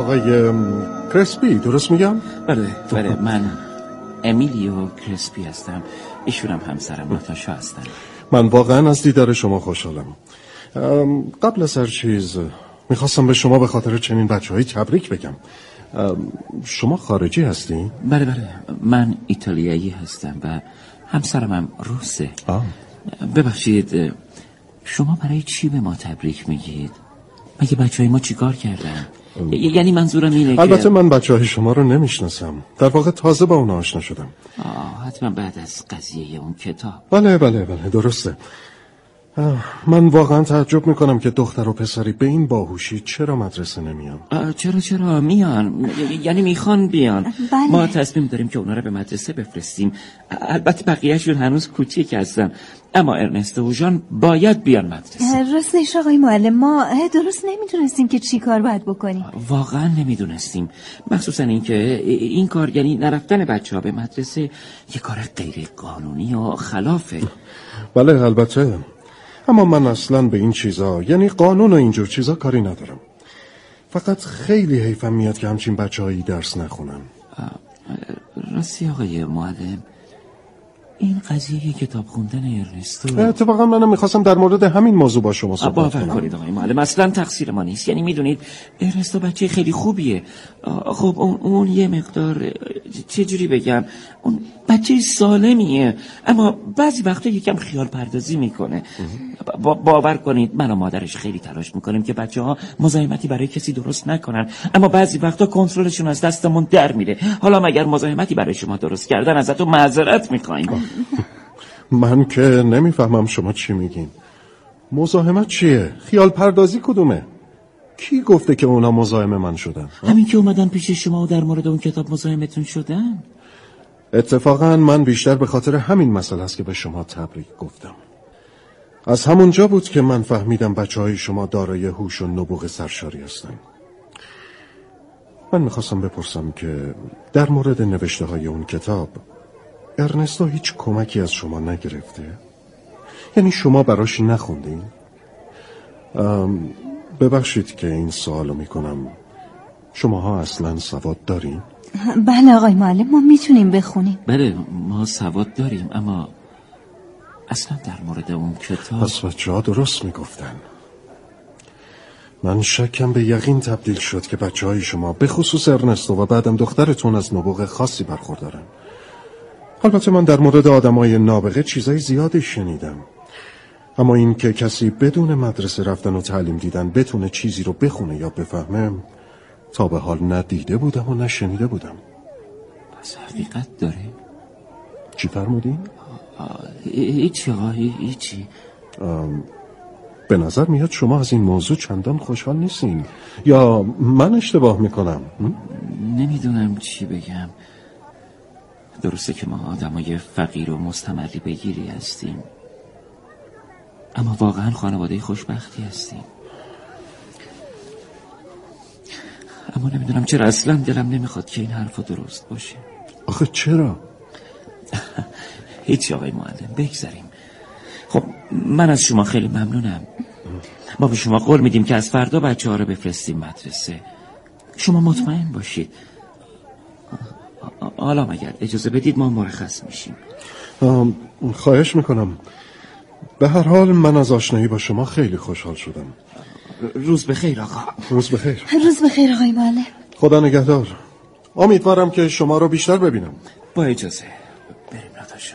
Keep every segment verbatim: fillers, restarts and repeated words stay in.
آقای کرسپی درست میگم؟ بله بله من امیلیو کرسپی هستم. ایشونم همسرم ناتاشا هستن. من واقعا از دیدار شما خوشحالم. قبل از هر چیز میخواستم به شما به خاطر چنین بچه‌هایی تبریک بگم. شما خارجی هستی؟ بله بله من ایتالیایی هستم و همسرم هم روسه. آه. ببخشید شما برای چی به ما تبریک میگید؟ مگه بچه‌های ما چیکار کردن؟ ی- یعنی منظورم اینه که البته من بچه‌های شما رو نمیشناسم. در واقع تازه با اون آشنا شدم. آه حتما بعد از قضیه اون کتاب. بله بله بله درسته. من واقعا تعجب میکنم که دختر و پسری به این باهوشی چرا مدرسه نمیان. چرا چرا میان، یعنی میخوان بیان. بله. ما تصمیم داریم که اونا رو به مدرسه بفرستیم. البته بقیهشون هنوز کوچیک هستن، اما ارنستو و ژان باید بیان مدرسه. راستش آقای معلم ما درست نمیدونستیم که چی کار باید بکنیم. واقعا نمیدونستیم، مخصوصا این که این کار یعنی نرفتن بچه ها به مدرسه یه کار غیر قانونی و خلافه. بله البته، اما من اصلا به این چیزا یعنی قانون و اینجور چیزا کاری ندارم. فقط خیلی حیفم میاد که همچین بچه‌هایی درس نخونن. راستی آقای معلم، این قضیه کتاب خوندن ارنستو، اتفاقا منم میخواستم در مورد همین موضوع با شما صحبت باور کنم. کنید آقای معلم اصلا تقصیر ما نیست. یعنی میدونید ارنستو بچه خیلی خوبیه. خب اون, اون یه مقدار چجوری بگم، اون بچه سالمیه، اما بعضی وقتا یکم خیال پردازی میکنه. با باور کنید من و مادرش خیلی تلاش میکنیم که بچه ها مزاحمتی برای کسی درست نکنن، اما بعضی وقتا کنترلشون از دستمون در میره. حالا مگر مزاحمتی برای شما درست کردن ازتون معذرت میخوایم. من که نمیفهمم شما چی میگین. مزاحمت چیه؟ خیال پردازی کدومه؟ کی گفته که اونا مزاحم من شدن؟ همین که اومدن پیش شما و در مورد اون کتاب مزاحمتون شدن. اتفاقا من بیشتر به خاطر همین مسئله است که به شما تبریک گفتم. از همونجا بود که من فهمیدم بچه‌های شما دارای هوش و نبوغ سرشاری هستن. من میخواستم بپرسم که در مورد نوشته های اون کتاب ارنستو هیچ کمکی از شما نگرفته؟ یعنی شما براش نخوندین؟ ببخشید که این سوالو میکنم، شماها اصلا سواد دارین؟ بله آقای معلم ما میتونیم بخونیم. بله ما سواد داریم، اما اصلا در مورد اون کتاب. پس بچه ها درست میگفتن. من شکم به یقین تبدیل شد که بچه های شما به خصوص ارنستو و بعدم دخترتون از نبوغ خاصی برخوردارن. البته من در مورد آدمای نابغه چیزای زیادی شنیدم، اما این که کسی بدون مدرسه رفتن و تعلیم دیدن بتونه چیزی رو بخونه یا بفهمه تا به حال نه دیده بودم و نه شنیده بودم. پس حقیقت داره؟ چی فرمودین؟ هیچی آقا هیچی. به نظر میاد شما از این موضوع چندان خوشحال نیستین، یا من اشتباه میکنم؟ نمیدونم چی بگم. درسته که ما آدمای فقیر و مستمری بگیری هستیم، اما واقعا خانواده خوشبختی هستیم. اما نمیدونم چرا اصلا دلم نمیخواد که این حرفا درست باشه. آخه چرا؟ هیچی آقای معلم، بگذاریم. خب من از شما خیلی ممنونم. ما به شما قول میدیم که از فردا بچه ها رو بفرستیم مدرسه. شما مطمئن باشید. حالا مگر اجازه بدید ما مرخص میشیم. خواهش میکنم. به هر حال من از آشنایی با شما خیلی خوشحال شدم. روز بخیر آقا. روز بخیر. روز بخیر آقای معلم. خدا نگهدار. امیدوارم که شما رو بیشتر ببینم. با اجازه بریم ناتاشا.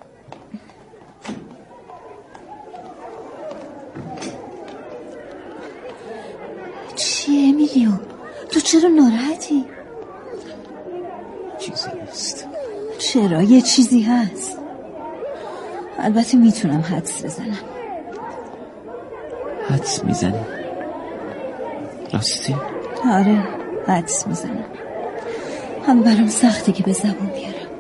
چیه امیلیو؟ تو چرا ناراحتی؟ چیزی نیست. چرا؟ یه چیزی هست. البته میتونم حدس بزنم. حدس میزنی؟ راستی؟ آره حدس میزنم، هم برام سخته که به زبون بیارم.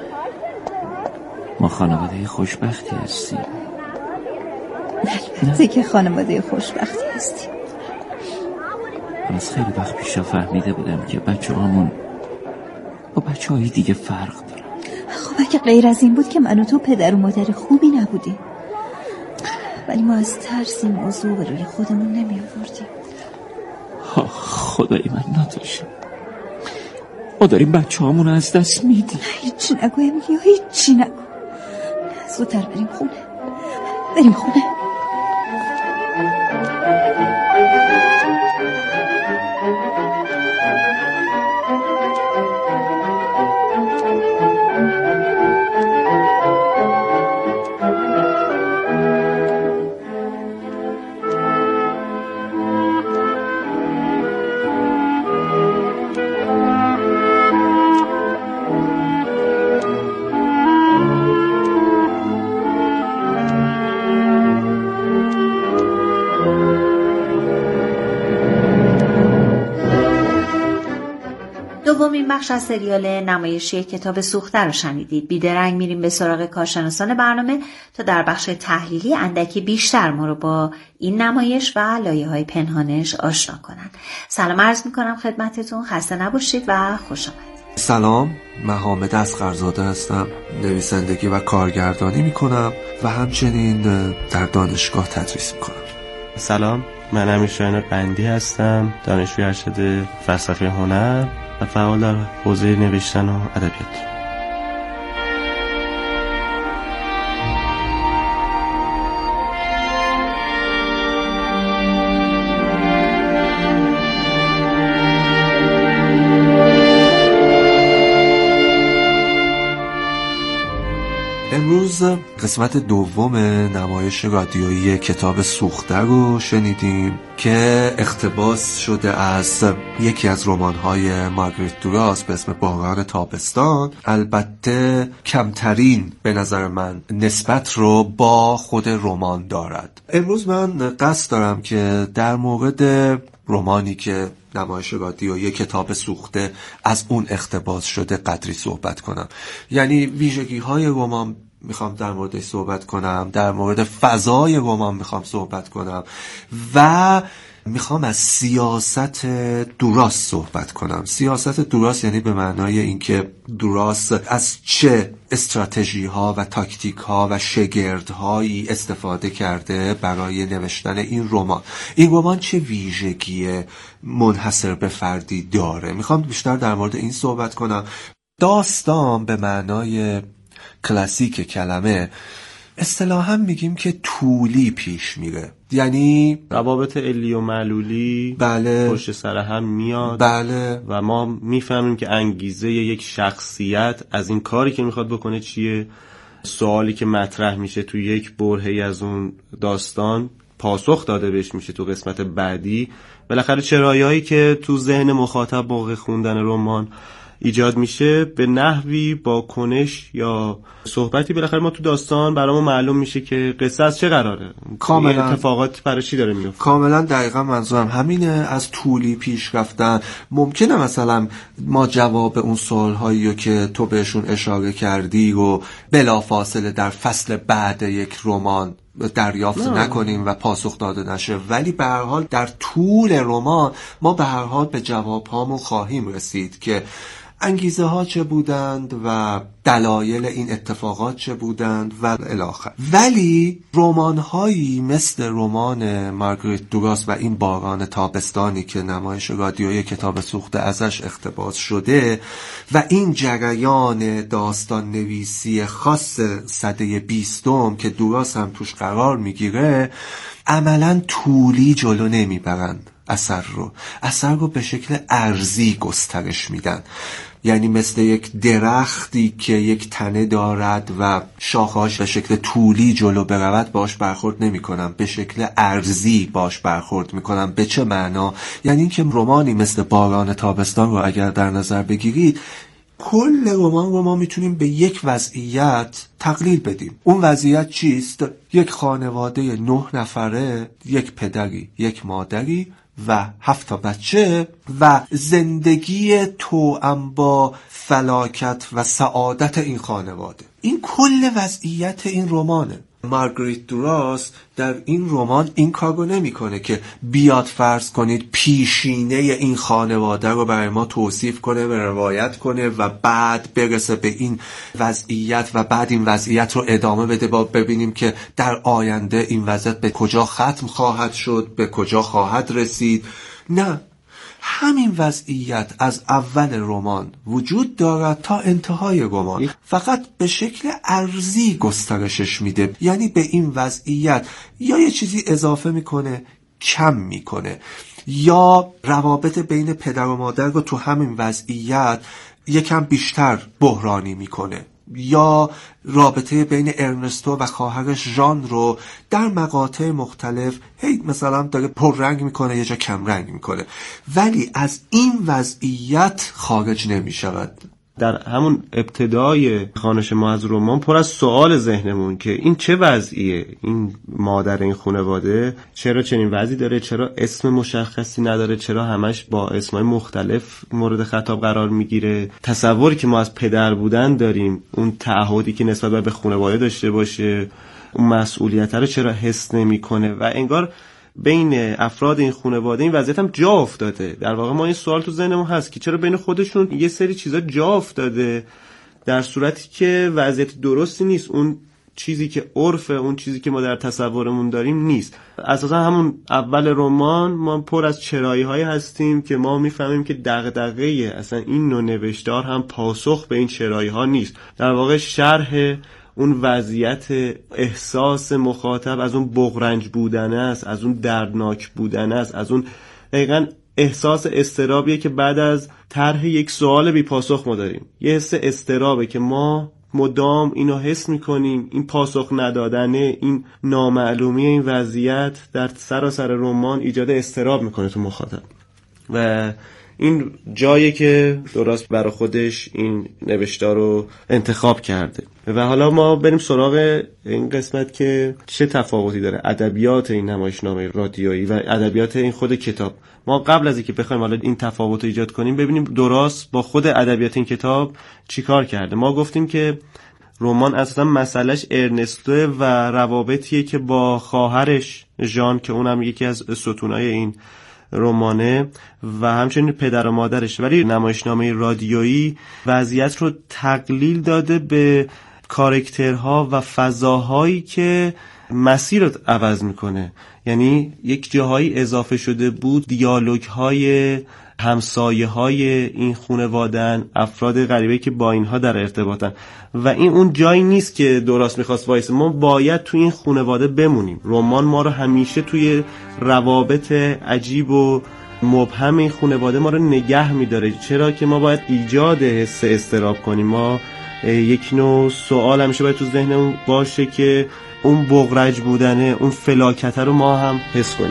ما خانواده خوشبختی هستیم. البته که خانواده خوشبختی هستیم. من از خیلی وقت پیشا فهمیده بودم که بچه هامون با بچه های دیگه فرق دارن. خب اگه غیر از این بود که من و تو پدر و مادر خوبی نبودیم، ولی ما از ترس این موضوع به روی خودمون نمی آوردیم. خدای من ناتاشا، ما داریم بچه هامون از دست میدیم. هیچی نگو امیلیا، هیچی نگو. زودتر بریم خونه، بریم خونه. دومین بخش از سریال نمایشی کتاب سوخته رو شنیدید. بیدرنگ میریم به سراغ کارشناسان برنامه تا در بخش تحلیلی اندکی بیشتر ما رو با این نمایش و لایه‌های پنهانش آشنا کنن. سلام عرض میکنم خدمتتون، خسته نباشید و خوش آمدید. سلام، من حامد اصغرزاده هستم. نویسندگی و کارگردانی میکنم و همچنین در دانشگاه تدریس میکنم. سلام، من امیرشاهین قندی هستم، دانشجوی ارشد فلسفه هنر و فعال در حوزه نوشتن و ادبیات. امروز قسمت دوم نمایش رادیویی کتاب سوخته رو شنیدیم که اقتباس شده از یکی از رمان‌های مارگریت دوراس به اسم باران تابستان. البته کمترین به نظر من نسبت رو با خود رمان دارد. امروز من قصد دارم که در مورد رمانی که نمایش رادیویی کتاب سوخته از اون اقتباس شده قدری صحبت کنم. یعنی ویژگی‌های رمان میخوام در موردش صحبت کنم، در مورد فضای رمان میخوام صحبت کنم و میخوام از سیاست دوراس صحبت کنم. سیاست دوراس یعنی به معنای اینکه دوراس از چه استراتژی ها و تاکتیک ها و شگرد هایی استفاده کرده برای نوشتن این رمان. این رمان چه ویژگی منحصر به فردی داره؟ میخوام بیشتر در مورد این صحبت کنم. داستان به معنای کلاسیک کلمه اصطلاحاً میگیم که طولی پیش میره، یعنی روابط علی و معلولی بله پشت سر هم میاد بله و ما میفهمیم که انگیزه یک شخصیت از این کاری که میخواد بکنه چیه. سوالی که مطرح میشه تو یک برهه‌ای از اون داستان پاسخ داده بهش میشه تو قسمت بعدی. بالاخره چرایایی که تو ذهن مخاطب موقع خوندن رمان ایجاد میشه به نحوی با کنش یا صحبتی بالاخره ما تو داستان برامون معلوم میشه که قصه از چه قراره، کاملا اتفاقات برای چی داره میفته. کاملا دقیقا منظورم همینه، از طولی پیش رفتن. ممکنه مثلا ما جواب اون سوالهایی رو که تو بهشون اشاره کردی رو بلافاصله در فصل بعد یک رمان دریافت نه. نکنیم و پاسخ داده نشه، ولی به هر حال در طول رمان ما به هر حال به جواب هامون خواهیم رسید که انگیزه ها چه بودند و دلایل این اتفاقات چه بودند و الی آخر. ولی رمان هایی مثل رمان مارگریت دوراس و این باران تابستانی که نمایش رادیویی کتاب سوخته ازش اقتباس شده و این جریان داستان نویسی خاص سده بیستم که دوراس هم توش قرار میگیره عملاً طولی جلو نمیبرند اثر رو اثر رو به شکل ارزی گسترش میدن. یعنی مثل یک درختی که یک تنه دارد و شاخه‌هاش به شکل طولی جلو برود باش برخورد نمی کنم، به شکل ارزی باش برخورد می کنم. به چه معنا؟ یعنی اینکه رمانی مثل باران تابستان رو اگر در نظر بگیرید، کل رمان رو ما میتونیم به یک وضعیت تقلیل بدیم. اون وضعیت چیست؟ یک خانواده نه نفره، یک پدری، یک مادری و هفت تا بچه و زندگی توأم با فلاکت و سعادت این خانواده. این کل وضعیت این رمانه. مارگریت دوراس در این رمان این کارو نمیکنه که بیاد فرض کنید پیشینه این خانواده رو برای ما توصیف کنه و روایت کنه و بعد برسه به این وضعیت و بعد این وضعیت رو ادامه بده با ببینیم که در آینده این وضعیت به کجا ختم خواهد شد، به کجا خواهد رسید. نه، همین وضعیت از اول رمان وجود دارد تا انتهای رمان، فقط به شکل ارزی گسترشش میده. یعنی به این وضعیت یا یه چیزی اضافه میکنه، کم میکنه، یا روابط بین پدر و مادر رو تو همین وضعیت یکم بیشتر بحرانی میکنه، یا رابطه بین ارنستو و خواهرش ژان رو در مقاطع مختلف هی مثلا داره پررنگ میکنه، یه جا کم رنگ میکنه، ولی از این وضعیت خارج نمیشود. در همون ابتدای خوانش ما از رمان پر از سوال ذهنمون که این چه وضعیه، این مادر این خانواده چرا چنین وضعی داره، چرا اسم مشخصی نداره، چرا همش با اسمای مختلف مورد خطاب قرار میگیره. تصوری که ما از پدر بودن داریم، اون تعهدی که نسبت به خانواده داشته باشه، اون مسئولیت رو چرا حس نمیکنه و انگار بین افراد این خانواده این وضعیت هم جا افتاده. در واقع ما این سوال تو ذهنمون هست که چرا بین خودشون یه سری چیزا جا افتاده در صورتی که وضعیت درستی نیست، اون چیزی که عرفه، اون چیزی که ما در تصورمون داریم نیست. اساسا همون اول رمان ما پر از چرایی های هستیم که ما میفهمیم که دغدغه اصلا این نوع نوشتار هم پاسخ به این چرایی ها نیست، در واقع شرح اون وضعیت احساس مخاطب از اون بغرنج بودن است، از اون دردناک بودن است، از اون دقیقاً احساس استرابیه که بعد از طرح یک سوال بی پاسخ ما داریم. یه حس استرابه که ما مدام اینو حس میکنیم، این پاسخ ندادنه، این نامعلومی این وضعیت در سراسر رمان ایجاد استراب میکنه تو مخاطب و این جایی که درست برای خودش این نوشتار رو انتخاب کرده. و حالا ما بریم سراغ این قسمت که چه تفاوتی داره ادبیات این نمایشنامه رادیویی و ادبیات این خود کتاب. ما قبل از اینکه بخوایم حالا این تفاوت رو ایجاد کنیم ببینیم درست با خود ادبیات این کتاب چیکار کرده. ما گفتیم که رمان اصلا مسئلهش ارنستو و روابطیه که با خواهرش ژان که اونم یکی از ستونای این رمانه و همچنین پدر و مادرش، ولی نمایشنامه رادیویی وضعیت رو تقلیل داده به کاراکترها و فضاهایی که مسیر رو عوض میکنه. یعنی یک جاهایی اضافه شده بود دیالوگ های همسایه های این خانواده‌ان، افراد غریبه که با اینها در ارتباطن و این اون جایی نیست که درست میخواست وایسه. ما باید توی این خانواده بمونیم. رمان ما رو همیشه توی روابط عجیب و مبهم این خانواده ما رو نگه میداره. چرا که ما باید ایجاد حس استراب کنیم. ما یک نوع سوال همیشه باید تو ذهنمون باشه که اون بغرج بودنه، اون فلاکت رو ما هم حس کنیم.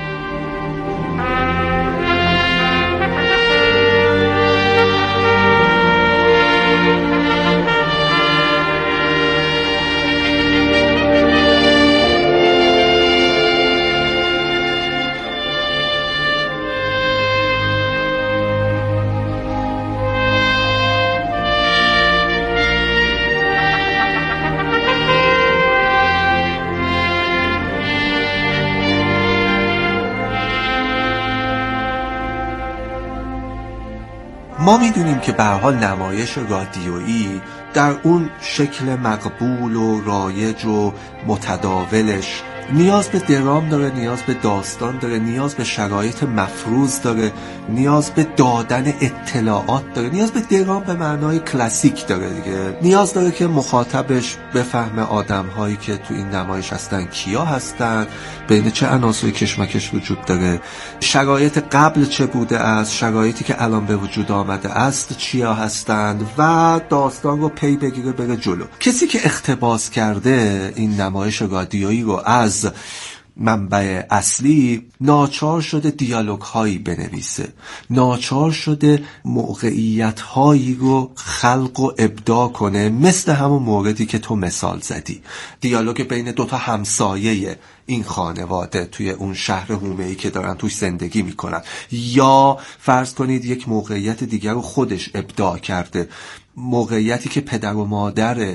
ما میدونیم که به هر حال نمایش رادیویی در اون شکل مقبول و رایج و متداولش نیاز به درام داره، نیاز به داستان داره، نیاز به شرایط مفروض داره، نیاز به دادن اطلاعات داره، نیاز به درام به معنای کلاسیک داره دیگه. نیاز داره که مخاطبش بفهمه آدم‌هایی که تو این نمایش هستن کیا هستن، بین چه عناصری کشمکش وجود داره، شرایط قبل چه بوده است، شرایطی که الان به وجود آمده است چیا هستند و داستان رو پی بگیره بره جلو. کسی که اقتباس کرده این نمایش رادیویی رو از منبع اصلی ناچار شده دیالوگ هایی بنویسه، ناچار شده موقعیت هایی رو خلق و ابداع کنه، مثل همون موردی که تو مثال زدی، دیالوگ بین دوتا همسایه این خانواده توی اون شهر هومه‌ای که دارن توش زندگی میکنن، یا فرض کنید یک موقعیت دیگر رو خودش ابداع کرده، موقعیتی که پدر و مادر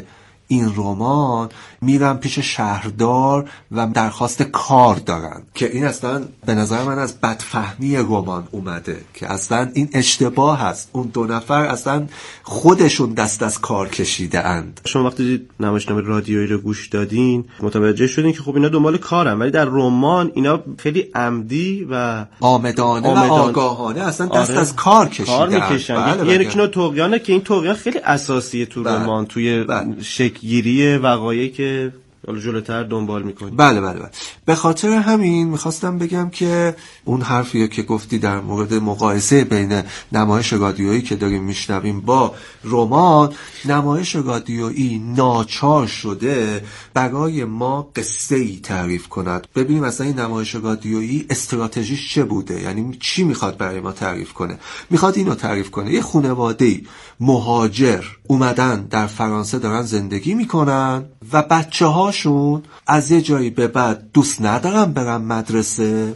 این رمان میرن پیش شهردار و درخواست کار دارن که این اصلا به نظر من از بدفهمی رمان اومده که اصلا این اشتباه هست. اون دو نفر اصلا خودشون دست از کار کشیده اند. شما وقتی نمایشنامه رادیویی رو گوش دادین متوجه شدین که خب اینا دنبال کارن، ولی در رمان اینا خیلی عمدی و آمدانه, آمدانه و آگاهانه اصلا دست آره. از کار کشیدن. کار میکشن. بله یعنی که طغیانه که این طغیان خیلی اساسیه تو بله. رمان توی بله. شکل‌گیری وقایعی که حالا جلوتر دنبال میکنی. بله بله بله. به خاطر همین میخواستم بگم که اون حرفی که گفتی در مورد مقایسه بین نمایش رادیویی که داریم میشنویم با رمان، نمایش رادیویی ناچار شده برای ما قصه‌ای تعریف کند. ببینیم مثلا این نمایش رادیویی استراتژیش چه بوده، یعنی چی میخواد برای ما تعریف کنه. میخواد اینو تعریف کنه یه خانواده‌ای مهاجر اومدن در فرانسه دارن زندگی میکنن و بچه هاشون از یه جایی به بعد دوست ندارن برن مدرسه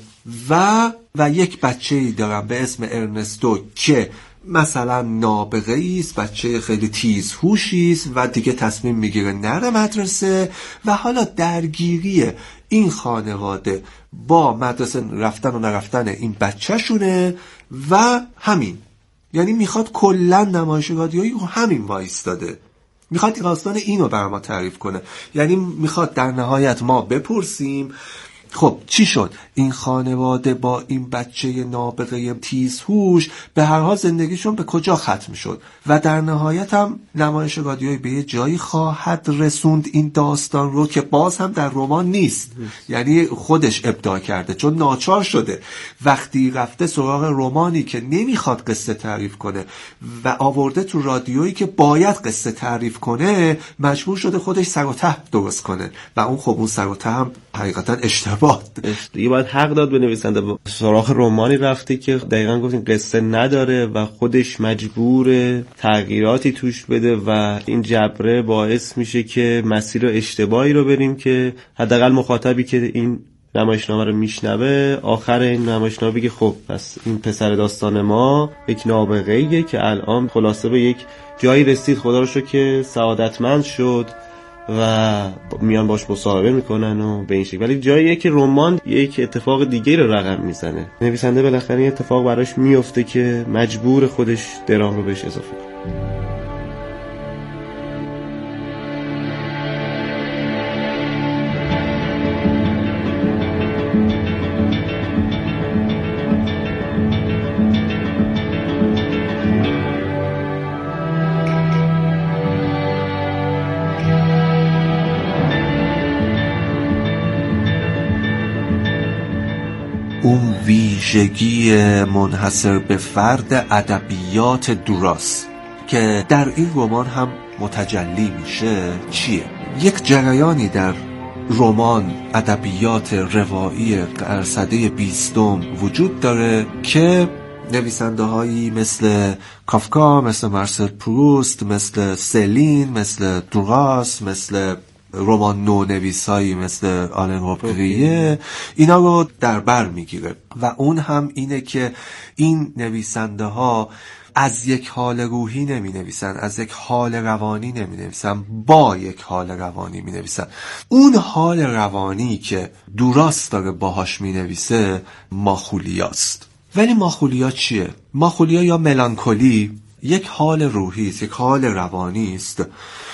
و و یک بچه‌ای دارن به اسم ارنستو که مثلا نابغه ایست، بچه خیلی تیزهوشی است و دیگه تصمیم میگیره نره مدرسه و حالا درگیری این خانواده با مدرسه رفتن و نرفتن این بچه‌شونه و همین. یعنی میخواد کلا نمایش رادیویی رو همین وایستاده، میخواد داستان اینو برای ما تعریف کنه. یعنی میخواد در نهایت ما بپرسیم خب چی شد این خانواده با این بچه نابغه تیزهوش به هر حال زندگیشون به کجا ختم شد و در نهایت هم نمایش رادیویی به یه جایی خواهد رسوند این داستان رو که باز هم در رمان نیست. یعنی خودش ابداع کرده چون ناچار شده وقتی رفته سراغ رمانی که نمیخواد قصه تعریف کنه و آورده تو رادیویی که باید قصه تعریف کنه، مجبور شده خودش سر و ته درست کنه و اون خب اون سر و ته هم حقیقتا اشتباه. دیگه باید حق داد به نویسنده سراغ رمانی رفته که دقیقاً گفتین قصه نداره و خودش مجبور تغییراتی توش بده و این جبره باعث میشه که مسیر اشتباهی رو بریم که حداقل مخاطبی که این نمایشنامه رو میشنوه آخر این نمایشنامه بگه خب پس این پسر داستان ما یک نابغه‌ایه که الان خلاصه به یک جایی رسید، خدا رو شکر که سعادتمند شد و میان باش مصاحبه میکنن و به این شکل. ولی جاییه که رمان یک اتفاق دیگه رو رقم میزنه، نویسنده بالاخره این اتفاق براش میفته که مجبور خودش درام رو بهش اضافه کنه. اون ویژگی منحصر به فرد ادبیات دوراس که در این رمان هم متجلی میشه چیه؟ یک جریانی در رمان ادبیات روایی سده بیستم وجود داره که نویسنده هایی مثل کافکا، مثل مارسل پروست، مثل سلین، مثل دوراس، مثل رمان نو نویسایی مثل آلن روبریه اینا رو در بر میگیره و اون هم اینه که این نویسنده ها از یک حال روحی نمی نویسن، از یک حال روانی نمی نویسن، با یک حال روانی می نویسن. اون حال روانی که دوراس داره باهاش می نویسه ماخولیاست. ولی ماخولیا چیه؟ ماخولیا یا ملانکولی یک حال روحی است، یک حال روانی است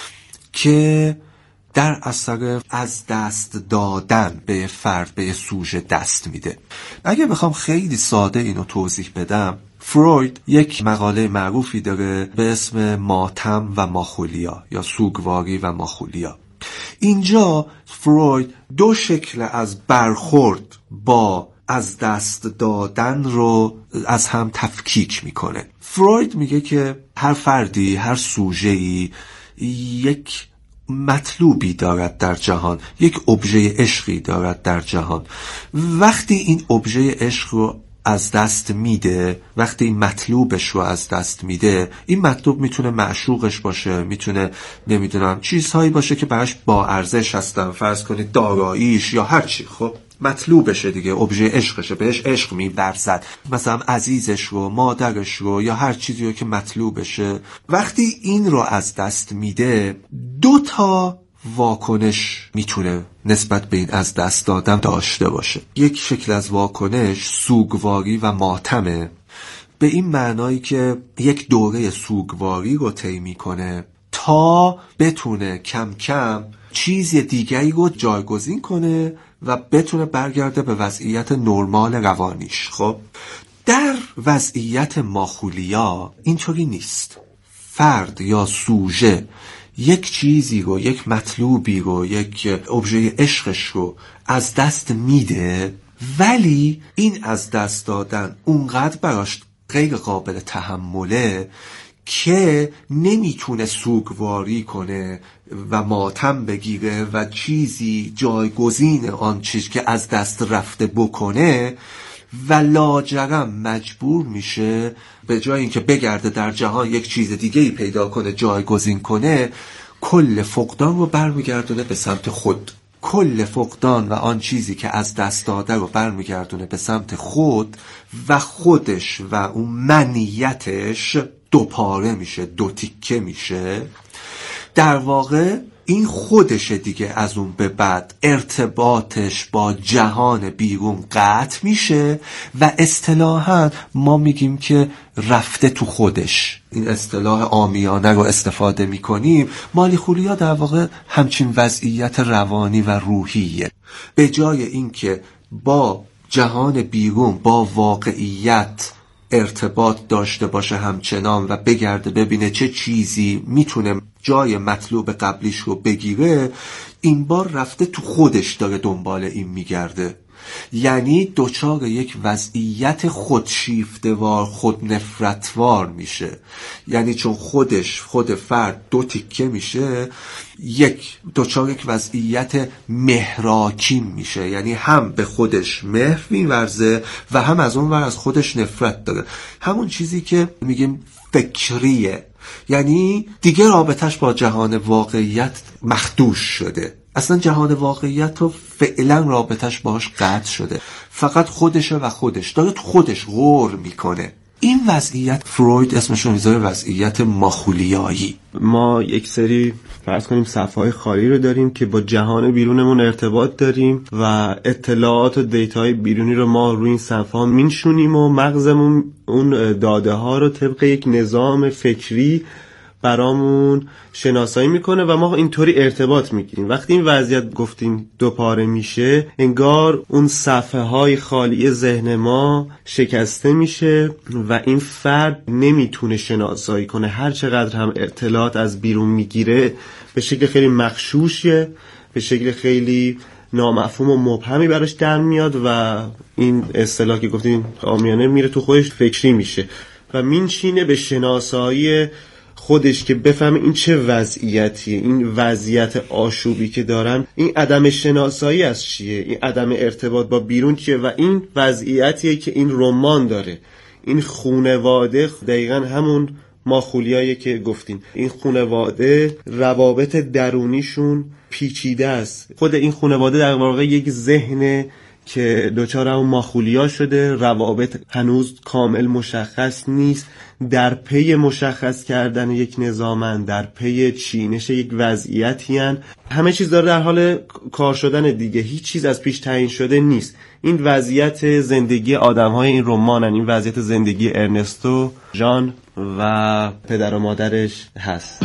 که در اثر از دست دادن به فرد به سوژه دست میده. اگه بخوام خیلی ساده اینو توضیح بدم، فروید یک مقاله معروفی داره به اسم ماتم و ماخولیا یا سوگواری و ماخولیا. اینجا فروید دو شکل از برخورد با از دست دادن رو از هم تفکیک میکنه. فروید میگه که هر فردی، هر سوژه‌ای یک مطلوبی دارد در جهان، یک ابژه عشقی دارد در جهان. وقتی این ابژه عشق رو از دست میده، وقتی این مطلوبش رو از دست میده، این مطلوب میتونه معشوقش باشه، میتونه نمیدونم چیزهایی باشه که براش با ارزش هستن، فرض کنید داراییش یا هر چی. خب مطلوبشه دیگه، ابژه عشقشه، بهش عشق می‌ورزد، مثلا عزیزش رو، مادرش رو یا هر چیزی رو که مطلوبشه. وقتی این رو از دست میده، دو تا واکنش میتونه نسبت به این از دست دادن داشته باشه. یک شکل از واکنش سوگواری و ماتمه، به این معنایی که یک دوره سوگواری رو طی میکنه تا بتونه کم کم چیز دیگری رو جایگزین کنه و بتونه برگرده به وضعیت نرمال روانیش. خب در وضعیت ماخولیا اینطوری نیست. فرد یا سوژه یک چیزی رو، یک مطلوبی رو، یک ابژه عشقش رو از دست میده، ولی این از دست دادن اونقدر براش غیر قابل تحمله که نمیتونه سوگواری کنه و ماتم بگیره و چیزی جایگزین آن چیز که از دست رفته بکنه و لاجرم مجبور میشه به جای اینکه بگرده در جهان یک چیز دیگه‌ای پیدا کنه جایگزین کنه، کل فقدان رو برمیگردونه به سمت خود. کل فقدان و آن چیزی که از دست داده رو برمیگردونه به سمت خود و خودش و اون منیتش دو پاره میشه، دو تیکه میشه. در واقع این خودشه دیگه. از اون به بعد ارتباطش با جهان بیرون قطع میشه و اصطلاحاً ما میگیم که رفته تو خودش. این اصطلاح عامیانه رو استفاده میکنیم. مالیخولیا در واقع همچین وضعیت روانی و روحیه. به جای اینکه با جهان بیرون، با واقعیت ارتباط داشته باشه همچنان و بگرده ببینه چه چیزی میتونه جای مطلوب قبلیش رو بگیره، این بار رفته تو خودش داره دنبال این میگرده. یعنی دوچار یک وضعیت خودشیفته‌وار، خود نفرتوار میشه. یعنی چون خودش، خود فرد دو تیکه میشه، یک دوچار یک وضعیت مهراکین میشه. یعنی هم به خودش مهر میورزه و هم از اون ور از خودش نفرت داره. همون چیزی که میگیم فکریه. یعنی دیگه رابطش با جهان واقعیت مخدوش شده. اصلا جهان واقعیت رو فعلا رابطش باهاش قطع شده. فقط خودشه و خودش داره تو خودش غور میکنه. این وضعیت فروید اسمش رو میذاره وضعیت ماخولیایی. ما یک سری فرض کنیم صفحه‌های خالی رو داریم که با جهان بیرونمون ارتباط داریم و اطلاعات و دیتاهای بیرونی رو ما روی این صفحه‌ها میشونیم و مغزمون اون داده ها رو طبق یک نظام فکری برامون شناسایی میکنه و ما اینطوری ارتباط میگیریم. وقتی این وضعیت گفتیم دو پاره میشه، انگار اون صفحه های خالی ذهن ما شکسته میشه و این فرد نمیتونه شناسایی کنه. هر چقدر هم اطلاعات از بیرون میگیره به شکل خیلی مغشوشه، به شکل خیلی نامفهوم و مبهمی براش در میاد و این اصطلاح که گفتیم عامیانه میره تو خودش فکری میشه و مینشینه به شناسایی خودش که بفهمه این چه وضعیتیه، این وضعیت آشوبی که دارم، این عدم شناسایی از چیه، این عدم ارتباط با بیرون چیه و این وضعیتیه که این رمان داره. این خانواده دقیقاً همون ماخولیایی که گفتیم. این خانواده روابط درونیشون پیچیده است. خود این خانواده در واقع یک ذهن که دوچار اون ماخولیا شده، روابط هنوز کامل مشخص نیست، در پی مشخص کردن یک نظامن، در پی چینش یک وضعیتی هن. همه چیز داره در حال کار شدن دیگه، هیچ چیز از پیش تعیین شده نیست. این وضعیت زندگی آدم‌های این رمانن، این وضعیت زندگی ارنستو، ژان و پدر و مادرش هست.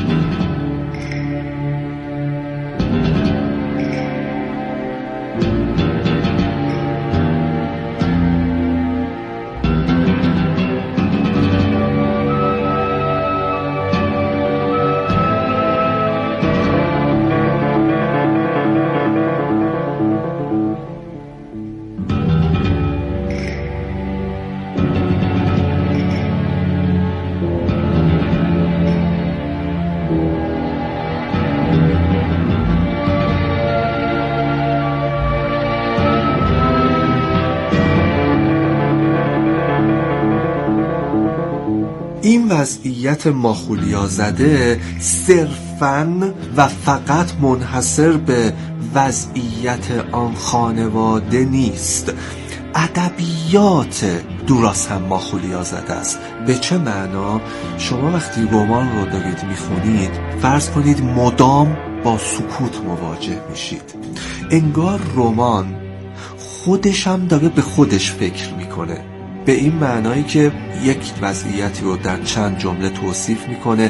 این وضعیت ماخولیا زده صرفاً و فقط منحصر به وضعیت آن خانواده نیست. ادبیات دوراس هم ماخولیا زده است. به چه معنا؟ شما وقتی رمان رو دارید میخونید فرض کنید مدام با سکوت مواجه میشید. انگار رمان خودش هم داره به خودش فکر میکنه، به این معنایی که یک وضعیتی رو در چند جمله توصیف میکنه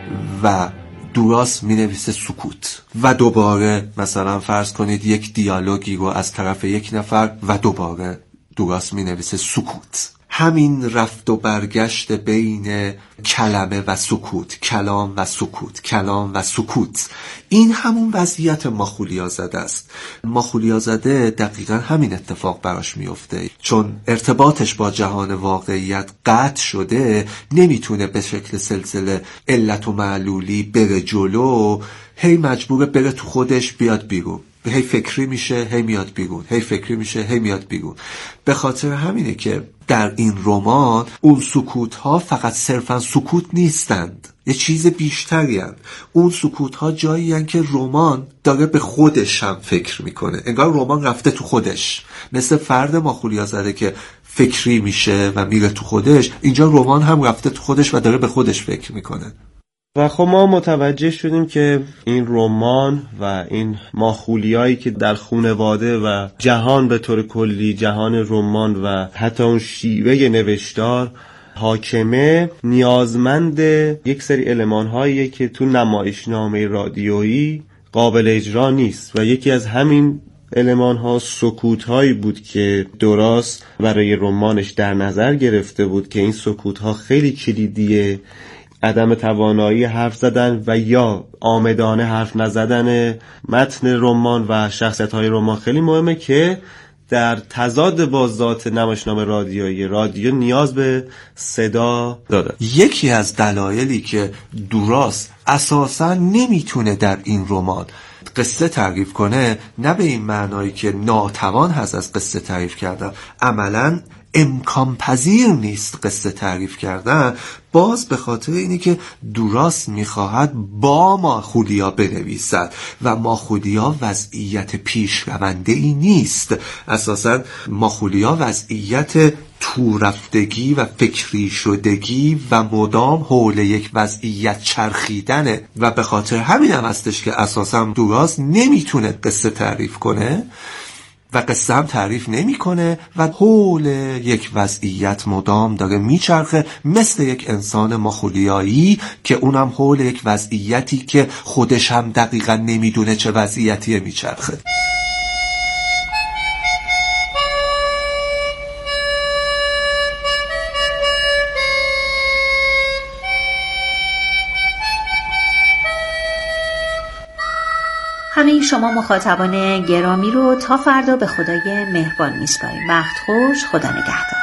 و دوراس می نویسه سکوت و دوباره مثلا فرض کنید یک دیالوگی رو از طرف یک نفر و دوباره دوراس می نویسه سکوت. همین رفت و برگشت بین کلمه و سکوت، کلام و سکوت، کلام و سکوت، این همون وضعیت ماخولیا زده است. ماخولیا زده دقیقا همین اتفاق براش میفته، چون ارتباطش با جهان واقعیت قطع شده، نمیتونه به شکل سلسله علت و معلولی بره جلو، هی مجبوره بره تو خودش بیاد بیرون، هی فکری میشه هی میاد بیرون، هی فکری میشه هی میاد بیرون. به خاطر همینه که در این رمان اون سکوت ها فقط صرفا سکوت نیستند، یه چیز بیشتری هست. اون سکوت ها جایی هست که رمان داره به خودش هم فکر میکنه، انگار رمان رفته تو خودش، مثل فرد ماخولیا زده که فکری میشه و میره تو خودش، اینجا رمان هم رفته تو خودش و داره به خودش فکر میکنه. و خب ما متوجه شدیم که این رمان و این ماخولیایی که در خانواده و جهان به طور کلی، جهان رمان و حتی اون شیوه نوشتار حاکمه، نیازمند یک سری المان‌هاییه که تو نمایشنامه رادیویی قابل اجرا نیست و یکی از همین المان‌ها سکوت‌هایی بود که دوراس برای رمانش در نظر گرفته بود که این سکوت‌ها خیلی کلیدیه. عدم توانایی حرف زدن و یا آمدانه حرف نزدن متن رمان و شخصیت‌های رمان خیلی مهمه که در تضاد با ذات نمایشنامه رادیویی، رادیو نیاز به صدا داره. یکی از دلایلی که دوراس اساساً نمیتونه در این رمان قصه تعریف کنه، نه به این معنایی که ناتوان هست از قصه تعریف کردن، عملاً امکان پذیر نیست قصه تعریف کردن، باز به خاطر اینه که دوراس میخواهد با ماخولیا بنویسد و ماخولیا وضعیت پیش رونده ای نیست. اساسا ماخولیا وضعیت تو رفتگی و فکری شدگی و مدام حول یک وضعیت چرخیدنه و به خاطر همین هم هستش که اساسا دوراس نمیتونه قصه تعریف کنه و قصه هم تعریف نمی کنه و حول یک وضعیت مدام داره میچرخه، مثل یک انسان ماخولیایی که اونم حول یک وضعیتی که خودش هم دقیقا نمیدونه چه وضعیتیه میچرخه. همه شما مخاطبان گرامی رو تا فردا به خدای مهربان میسپاریم. وقت خوش، خدا نگهدار.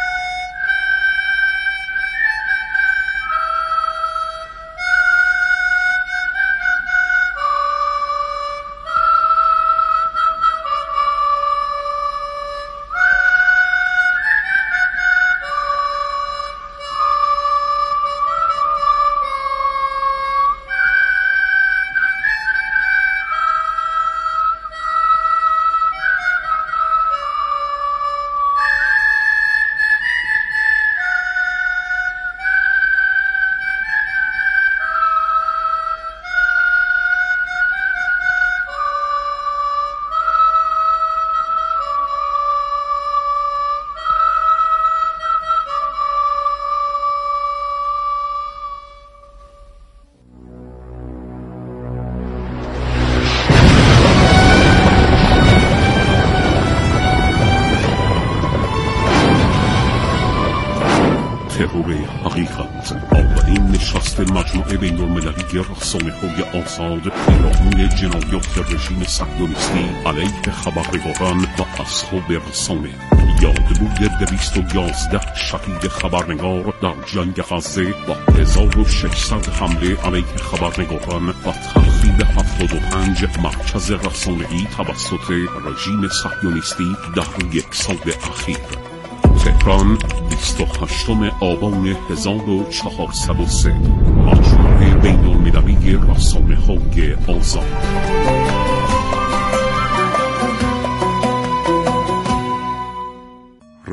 ترور حقیقت، اولین نشست مجموعه بین‌المللی رسانه‌های آزاد پیرامون جنایات رژیم صهیونیستی علیه خبرنگاران و اصحاب رسانه. یادبود دویست و یازده شهید خبرنگار در جنگ غزه و هزار و ششصد حمله علیه خبرنگاران و تخریب هفتاد و پنج مرکز رسانه‌ای توسط رژیم صهیونیستی در یک سال اخیر. تهران، بیست و هشتم آبان هزار و چهارصد و سه. مجموعه بین‌المللی رسانه‌های آزاد.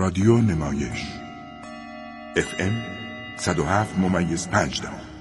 رادیو نمایش اف ام صد و هفت ممیز پنج دهم